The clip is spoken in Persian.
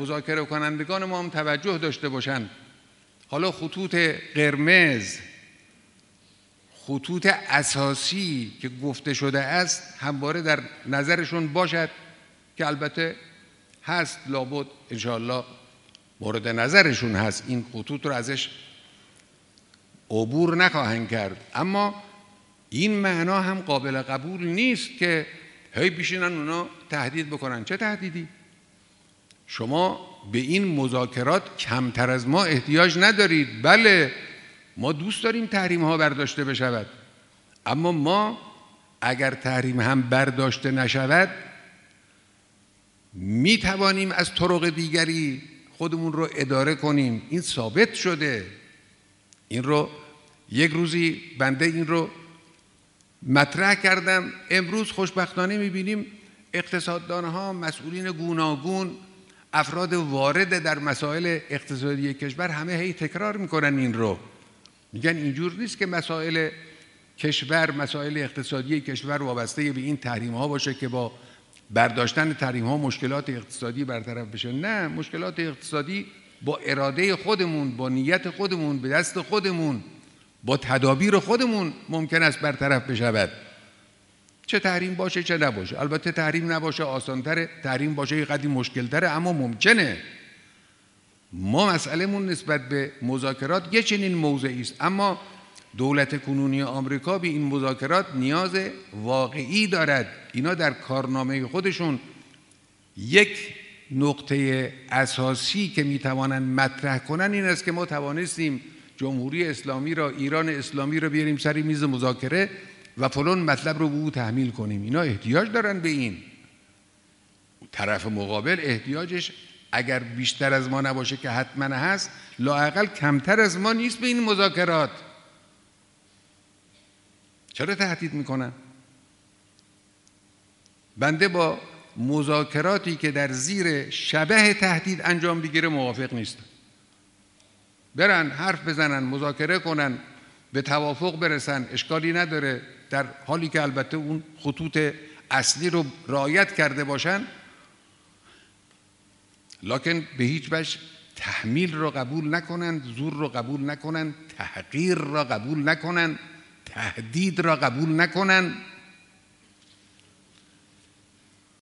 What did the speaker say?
مذاکره کنندگان ما هم توجه داشته باشند. حالا خطوط قرمز، خطوط اساسی که گفته شده است همواره در نظرشون باشد که البته هست، لابد انشاءالله مورد نظرشون هست، این خطوط رو ازش عبور نخواهند کرد. اما این معنا هم قابل قبول نیست که هی بشینن اونا تهدید بکنن. چه تهدیدی؟ شما به این مذاکرات کمتر از ما احتیاج ندارید. بله ما دوست داریم تحریم ها برداشته بشود، اما ما اگر تحریم هم برداشته نشود می توانیم از طرق دیگری خودمون رو اداره کنیم. این ثابت شده. این رو یک روزی بنده این رو مطرح کردم. امروز خوشبختانه میبینیم اقتصاددان ها، مسئولین گوناگون، افراد وارد در مسائل اقتصادی کشور همه هی تکرار میکنن این رو. میگن اینجور نیست که مسائل کشور، مسائل اقتصادی کشور وابسته به این تحریم ها باشه که با برداشتن تحریم ها مشکلات اقتصادی برطرف بشه. نه، مشکلات اقتصادی با اراده خودمون، با نیت خودمون، به دست خودمون، با تدابیر خودمون ممکن است برطرف بشود. چه تحریم باشه چه نباشه. البته تحریم نباشه آسان‌تره، تحریم باشه یه قدری مشکل‌تره، اما ممکنه. ما مسئله‌مون نسبت به مذاکرات یه چنین موضعی است، اما دولت کنونی آمریکا به این مذاکرات نیاز واقعی دارد. اینا در کارنامه خودشون یک نقطه اساسی که میتوانند مطرح کنن این است که ما توانستیم جمهوری اسلامی را، ایران اسلامی را بیاریم سر میز مذاکره و فلان مطلب رو به او تحمیل کنیم. اینا احتیاج دارن به این. طرف مقابل احتیاجش اگر بیشتر از ما نباشه که حتما هست، لااقل کمتر از ما نیست به این مذاکرات. چرا تهدید میکنن؟ بنده با مذاکراتی که در زیر شبه تهدید انجام بگیره موافق نیستم. برن حرف بزنن، مذاکره کنن، به توافق برسن، اشکالی نداره، در حالی که البته اون خطوط اصلی رو رعایت کرده باشن، لکن به هیچ وجه تحمیل رو قبول نکنن، زور رو قبول نکنن، تحقیر را قبول نکنن، تهدید را قبول نکنن.